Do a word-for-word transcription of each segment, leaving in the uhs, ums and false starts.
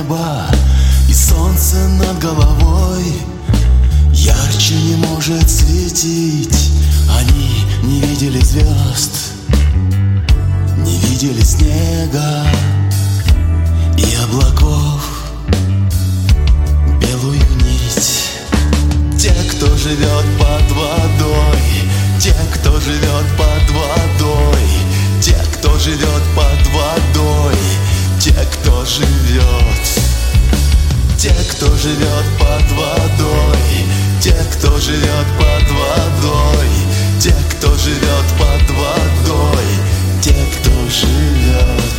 небо и солнце над головой ярче не может светить. Они не видели звезд, не видели снега и облаков белую нить. Те, кто живет под водой, те, кто живет под водой, те, кто живет под водой, те, кто живет, те, кто живет под водой, те, кто живет под водой, те, кто живет под водой, те, кто живет.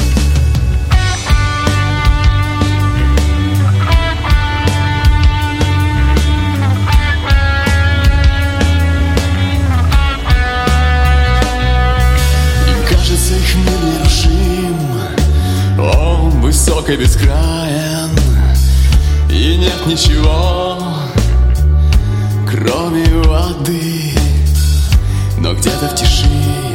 Их мир нерушим, он высок и бескраен, и нет ничего, кроме воды. Но где-то в тиши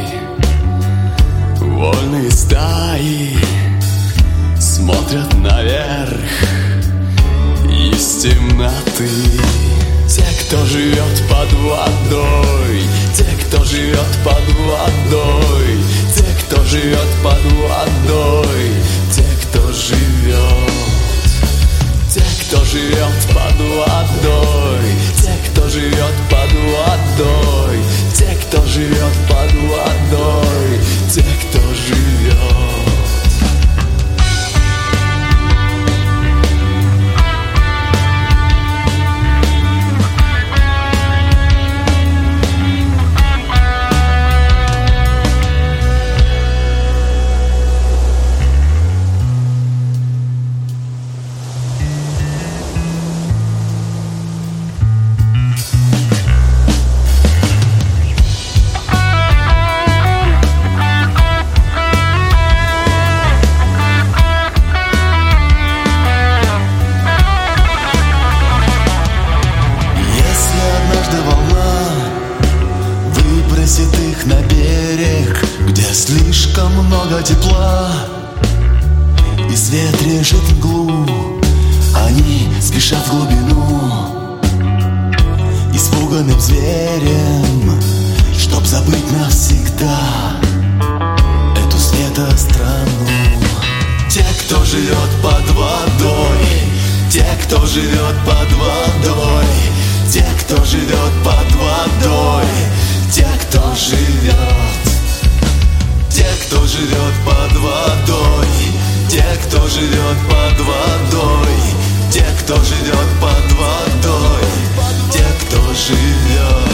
вольные стаи смотрят наверх из темноты. Те, кто живет под водой, те, кто живет под водой, те, кто живет под водой, те, кто живет, те, кто живет под водой, те, кто живет под водой, те, кто живет под водой, те, кто живет. Выбросит их на берег, где слишком много тепла, и свет режет мглу. Они спешат в глубину испуганным зверем, чтоб забыть навсегда эту светострану. Те, кто живет под водой, те, кто живет под водой, те, кто живет под водой, те, кто живет, те, кто живет под водой, те, кто живет под водой, те, кто живет под водой, те, кто живет.